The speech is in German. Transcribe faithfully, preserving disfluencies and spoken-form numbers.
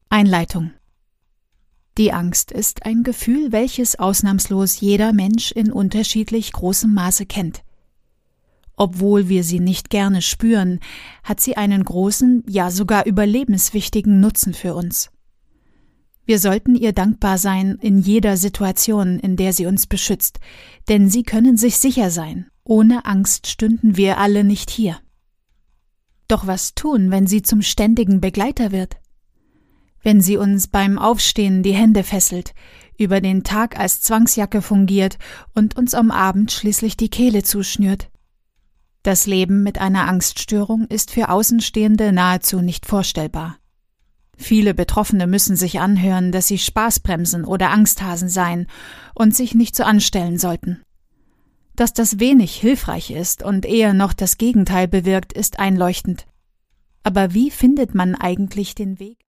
Einleitung. Die Angst ist ein Gefühl, welches ausnahmslos jeder Mensch in unterschiedlich großem Maße kennt. Obwohl wir sie nicht gerne spüren, hat sie einen großen, ja sogar überlebenswichtigen Nutzen für uns. Wir sollten ihr dankbar sein in jeder Situation, in der sie uns beschützt, denn sie können sich sicher sein. Ohne Angst stünden wir alle nicht hier. Doch was tun, wenn sie zum ständigen Begleiter wird? Wenn sie uns beim Aufstehen die Hände fesselt, über den Tag als Zwangsjacke fungiert und uns am Abend schließlich die Kehle zuschnürt. Das Leben mit einer Angststörung ist für Außenstehende nahezu nicht vorstellbar. Viele Betroffene müssen sich anhören, dass sie Spaßbremsen oder Angsthasen seien und sich nicht so anstellen sollten. Dass das wenig hilfreich ist und eher noch das Gegenteil bewirkt, ist einleuchtend. Aber wie findet man eigentlich den Weg?